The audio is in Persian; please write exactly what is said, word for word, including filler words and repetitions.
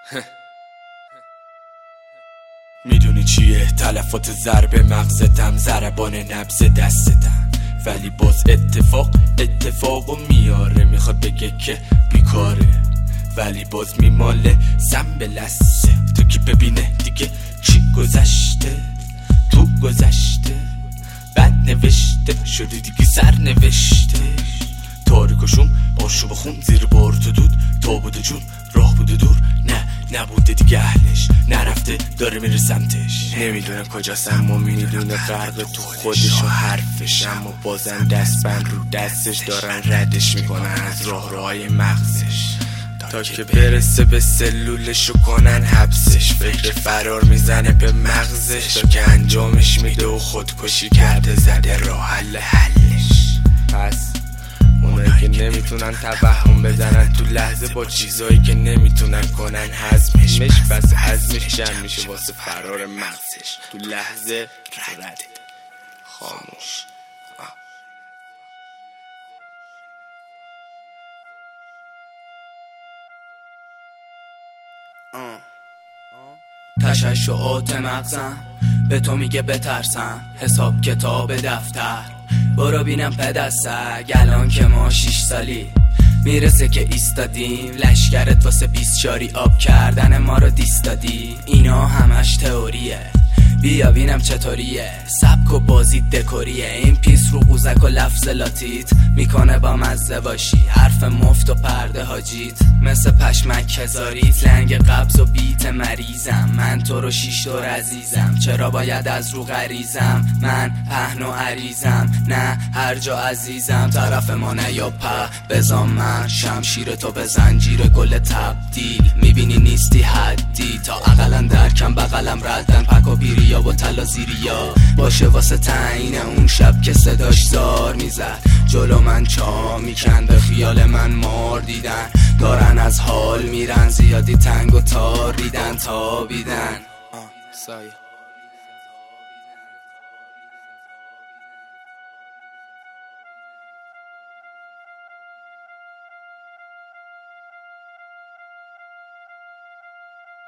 میدونی چیه تلفات ضرب مغزتم، ضربان نبض دستتم، ولی باز اتفاق اتفاقو میاره. میخواد بگه که بیکاره ولی باز میماله سم به لسه. تو که ببینه دیگه چی گذشته تو گذشته، بد نوشته شده دیگه سر نوشته. تاریک و شوم آشوب خون زیر بار تو دود، تا بوده جون راه بوده دور، نه نبوده دیگه اهلش، نرفته داره میره سمتش. نمیدونه کجاست اما میدونه غرق تو خودش و حرفش، اما بازم دست بند رو دستش دارن ردش میکنن از راه راهای مغزش، تا که برسه به سلولش و کنن حبسش. فکر فرار میزنه به مغزش تا که انجامش میده و خودکشی کرده زده راه حل حلش. پس اونایی که نمیتونن توهم بزنن تو لحظه با چیزایی که نمیتونن کنن هضمش، بس هضمش جمع میشه واسه فرار مغزش. تو لحظه رد خاموش. تششعات مغزم به تو میگه بترسم، حساب کتاب دفتر برو بینم پدسگ. الان که ما شیش سالی میرسه که ایستادیم، لشکرت واسه بیست شاری آب کردن ما رو دیستادی. اینا همش تئوریه، بیا بینم چطوریه، سبک و بازی دکوریه. این پیس رو قوزک و لفظ لاتیت میکنه با مزه باشی، حرف مفت و پرده حاجیت مثل پشمک هزاریت. لنگ قبض و بیت مریضم، من تو رو شیش دور عزیزم، چرا باید از رو غریزم؟ من پهن و عریضم، نه هر جا عزیزم. طرف ما نیا په بزام، من شمشیر تو به زنجیر گل تبدیل. میبینی نیستی حدی، تا اقلا درکم بغلم ردن پک و بیریا و تلازیریا باشه واسه تعیین اون شب که صداش زار میزد. جلو من چا میکن به خیال من مار دیدن، دارن از حال میرن زیادی تنگ و تار دیدن تا بیدن.